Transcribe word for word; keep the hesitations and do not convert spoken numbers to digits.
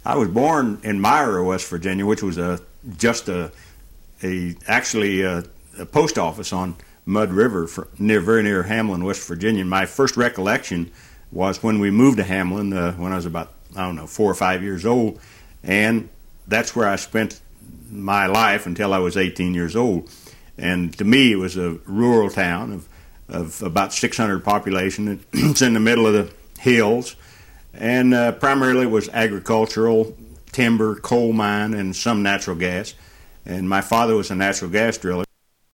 I was born in Myra, West Virginia, which was a just a a actually a, a post office on Mud River, for, near very near Hamlin, West Virginia. My first recollection was when we moved to Hamlin uh, when I was about I don't know four or five years old, and that's where I spent my life until I was eighteen years old. And to me, it was a rural town of of about six hundred population. It's in the middle of the hills, and uh, primarily it was agricultural, timber, coal mine, and some natural gas. And my father was a natural gas driller.